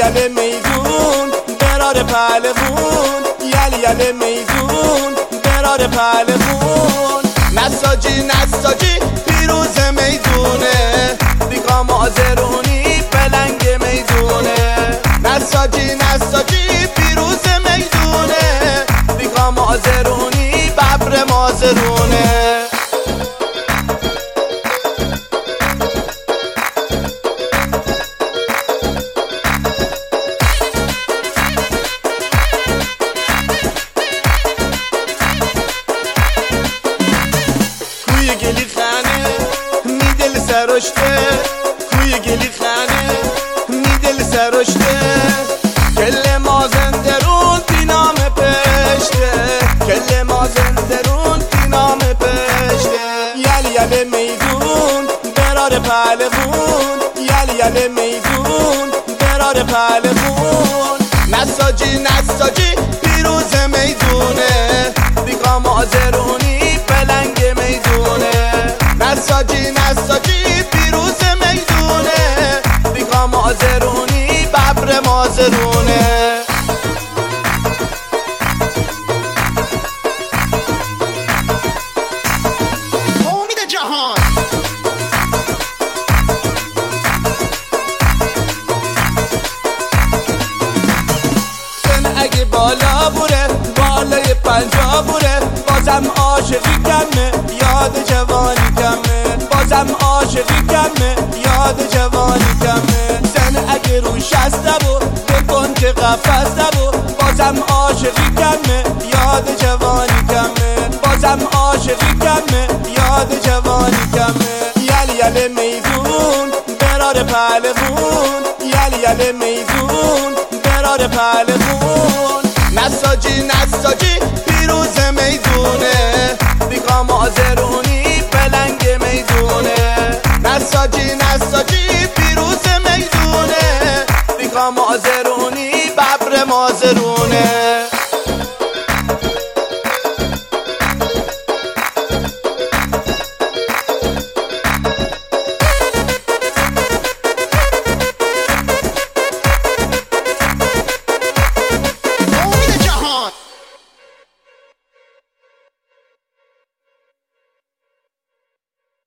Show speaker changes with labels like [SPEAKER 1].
[SPEAKER 1] یله میدون برار پهلوون، یله میدون برار پهلوون. نساجی پیروز میدونه، بیگام آزرونی پلنگ میدونه. نساجی پیروز میدونه، بیگام آزرونی ببر مازرونه. گلی خانه میدل سرشته، کوی گلی خانه میدل سرشته. کل مازندرون بینام پشته، کل مازندرون بینام پشته. یله میدون برار پهلوون، یله میدون برار پهلوون. نساجی پیروز میدونه، بیگام آزرونی پلنگ میدونه. نساجی پیروز میدونه، بیگام آزرونی ببر مازرونه.
[SPEAKER 2] امید جهان
[SPEAKER 1] سن اگه بالا بوره، بالای 50 بوره، بازم عاشقی کمه، یاد جوانی کمه. بازم عاشقی کمه، یاد جوانی کمه. زن اگه رو 60 بود بکن که قفص بود، بازم عاشقی کمه، یاد جوانی کمه. بازم عاشقی کمه، یاد جوانی کمه. یله میدون برار پهلوون، یله میدون برار پهلوون. نساجی پیروز میدونه، بیگام آزرونی پلنگ میدونه. نساجی پیروز میدونه، بیگام آزرونی ببر مازرونه.